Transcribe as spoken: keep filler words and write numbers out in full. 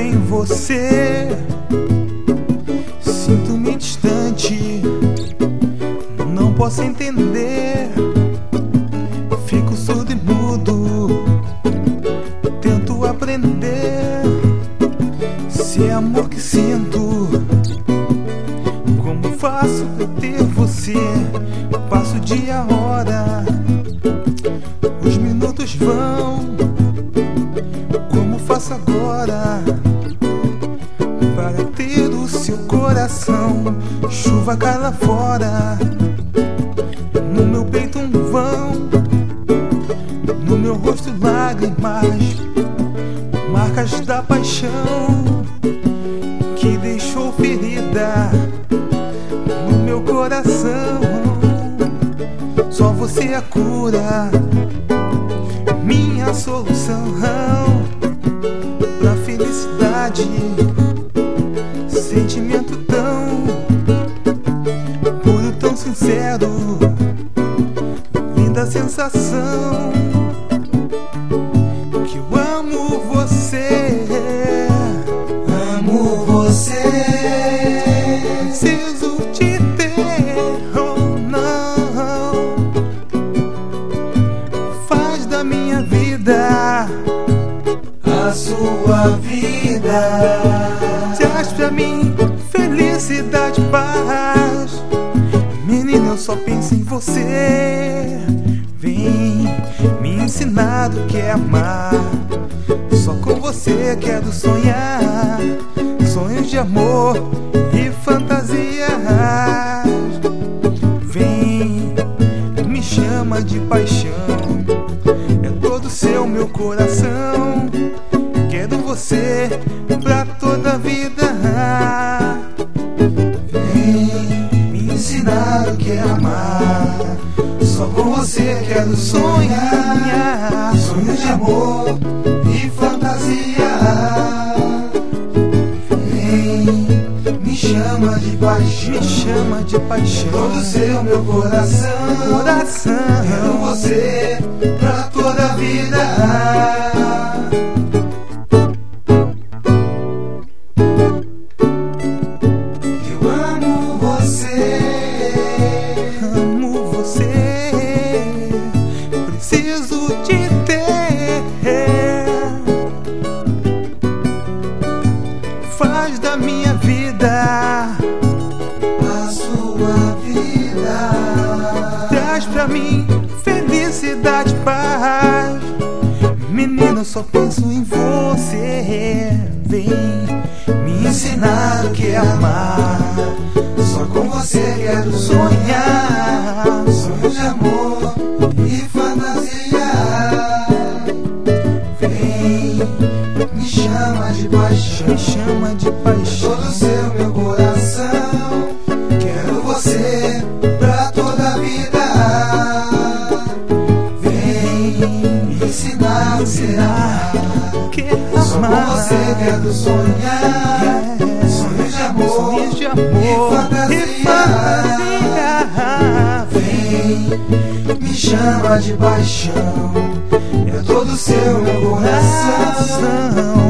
sem você. Sinto-me distante, não posso entender. Fico surdo e mudo, tento aprender. Se é amor que sinto, como faço pra ter você? Passo o dia, a hora, os minutos vão. Como faço agora para ter o seu coração? Chuva cai lá fora, no meu peito um vão, no meu rosto lágrimas, marcas da paixão que deixou ferida no meu coração. Só você é a cura, minha solução pra felicidade. Sentimento tão puro, tão sincero, linda sensação. Que eu amo você, amo você. Preciso te ter ou não. Faz da minha vida a sua vida. Traz pra mim felicidade, paz. Menina, eu só penso em você. Vem me ensinar do que é amar. Só com você quero sonhar. Sonhos de amor e fantasias. Vem, me chama de paixão. É todo seu meu coração. Quero você pra toda a vida. Vem me ensinar o que é amar. Só com você quero sonhar. Sonhos de amor e fantasia. Vem, me chama de paixão. Me chama de paixão. Todo seu meu coração. Coração. Quero você pra toda a vida. Preciso te ter. Faz da minha vida a sua vida. Traz pra mim felicidade, paz. Menina, eu só penso em você. Vem me ensinar o que é amar. Só com você quero sonhar. Sonhos de amor e fantasia. Vem, me chama de paixão. Me chama de paixão. Todo seu meu coração. Quero você pra toda a vida. Vem, me ensinar o que é amar. Que é Só com amar. você quero sonhar. Sonhos de amor, Sonhos de amor e fantasia. E fantasia. Vem, me chama de paixão. É todo seu meu coração.